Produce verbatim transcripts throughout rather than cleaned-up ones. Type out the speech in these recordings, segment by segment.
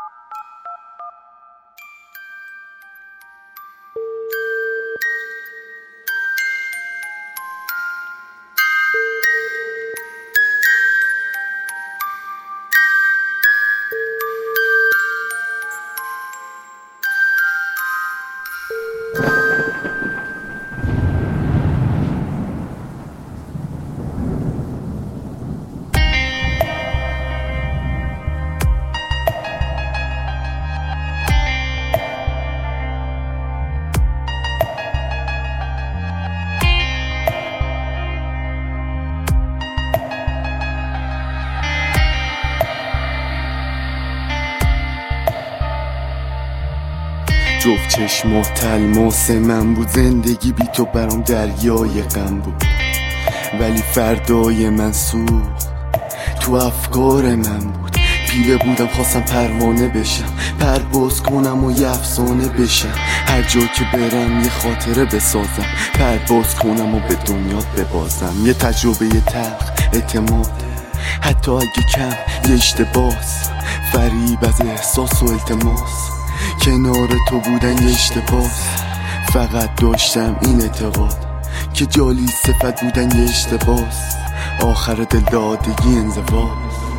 جفت چشمات تلماس من بود، زندگی بی تو برام دریای غم بود. ولی فردای من سوخت تو افکار من بود. پیله بودم خواستم پروانه بشم، پرواز کنم و یه افسانه بشم. هر جا که برم یه خاطره بسازم، پرواز کنم و به دنیات ببازم. یه تجربه یه تلخ اعتماد، حتی اگه کم یه اشتباس، فریب از احساس و التماس. کنار تو بودن یه اشتباس، فقط داشتم این اعتقاد که جالی صفت بودن یه اشتباس. آخر دل دادگی انزواج.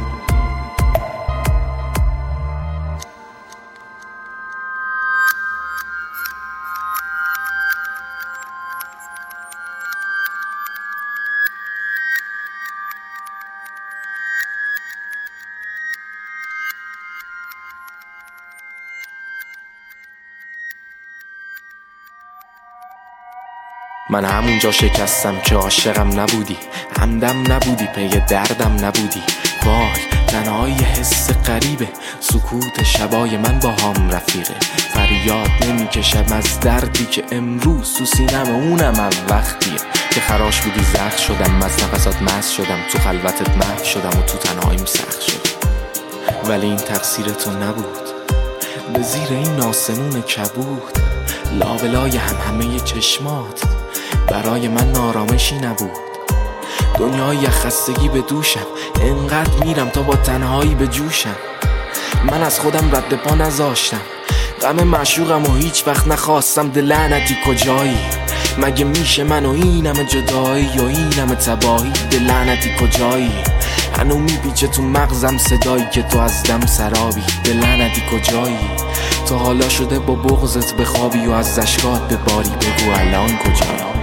من همونجا شکستم که عاشقم نبودی، همدم نبودی، پی دردم نبودی. وای تنهایی حس غریبه، سکوت شبای من با هم رفیقه. فریاد نمیکشم از دردی که امروز تو سینم، اونم هم وقتیه که خراش بودی زخم شدم، از نفسات مست شدم، تو خلوتت محو شدم و تو تنهاییم سخت شدم. ولی این تقصیر تو نبود، به زیر این آسمون کبود، لابلای هم همه چشمات برای من آرامشی نبود. دنیای خستگی به دوشم، انقدر میرم تا با تنهایی به جوشم. من از خودم رد پا نذاشتم، غم معشوقم و هیچ وقت نخواستم. دل لعنتی کجایی؟ مگه میشه من و اینم جدایی و اینم تباهی؟ دل لعنتی کجایی؟ هنو میپیچه تو مغزم صدایی که تو از دم سرابی. دل لعنتی کجایی؟ تا حالا شده با بغضت بخوابی و از اشکات بباری؟ بگو الان کجایی؟